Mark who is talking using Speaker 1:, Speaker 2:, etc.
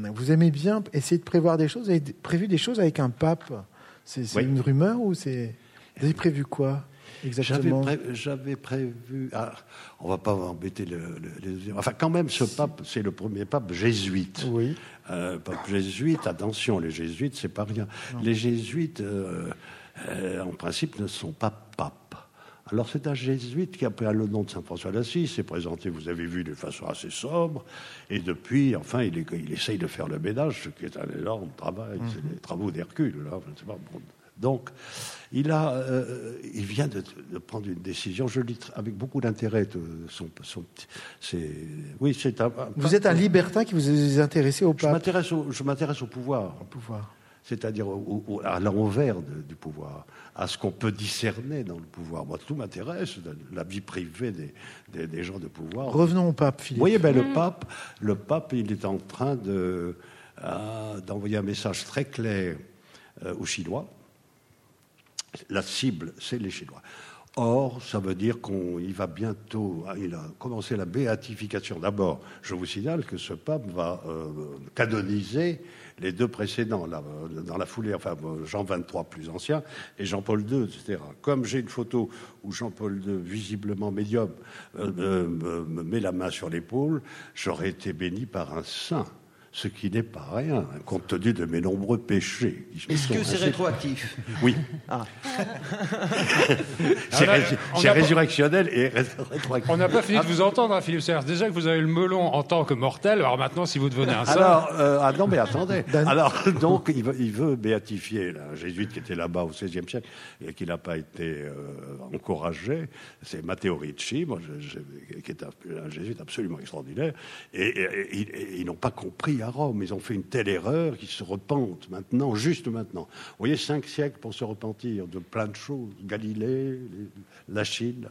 Speaker 1: vous aimez bien essayer de prévoir des choses. Vous avez prévu des choses avec un pape. C'est
Speaker 2: Oui.
Speaker 1: une rumeur ou c'est... Vous avez prévu quoi exactement?
Speaker 2: J'avais prévu... on ne va pas embêter les... Enfin, quand même, ce pape, c'est le premier pape jésuite.
Speaker 1: Oui.
Speaker 2: Pape jésuite, attention, les jésuites, c'est pas rien. Non. Les jésuites, en principe, ne sont pas papes. Alors, c'est un jésuite qui a pris le nom de Saint François d'Assise, s'est présenté, vous avez vu, de façon assez sobre, et depuis, enfin, il essaye de faire le ménage, ce qui est un énorme travail, c'est les travaux d'Hercule, là, je ne sais pas. Bon. Donc, il vient de prendre une décision. Je lis avec beaucoup d'intérêt.
Speaker 1: Vous êtes un libertin qui vous est intéressé au pape.
Speaker 2: Je m'intéresse au pouvoir.
Speaker 1: Au pouvoir.
Speaker 2: C'est-à-dire à l'envers du pouvoir, à ce qu'on peut discerner dans le pouvoir. Moi, tout m'intéresse, la vie privée des gens de pouvoir.
Speaker 1: Revenons au pape, Philippe.
Speaker 2: Vous voyez, le pape, il est en train d'envoyer un message très clair aux Chinois. La cible, c'est les Chinois. Or, ça veut dire qu'il va bientôt... Il a commencé la béatification. D'abord, je vous signale que ce pape va canoniser les deux précédents, là, dans la foulée, enfin, Jean XXIII plus ancien, et Jean-Paul II, etc. Comme j'ai une photo où Jean-Paul II, visiblement médium, me met la main sur l'épaule, j'aurais été béni par un saint. Ce qui n'est pas rien, compte tenu de mes nombreux péchés.
Speaker 3: Est-ce que c'est rétroactif ?
Speaker 2: Oui. C'est résurrectionnel et rétroactif.
Speaker 4: On n'a pas fini de vous entendre, Philippe Serres. Déjà que vous avez le melon en tant que mortel, alors maintenant, si vous devenez un saint...
Speaker 2: Alors, non, mais attendez. Alors, donc, il veut béatifier un jésuite qui était là-bas au XVIe siècle et qui n'a pas été encouragé. C'est Matteo Ricci, qui est un jésuite absolument extraordinaire. Et ils n'ont pas compris à Rome. Ils ont fait une telle erreur qu'ils se repentent maintenant, juste maintenant. Vous voyez, 5 siècles pour se repentir de plein de choses. Galilée, la Chine.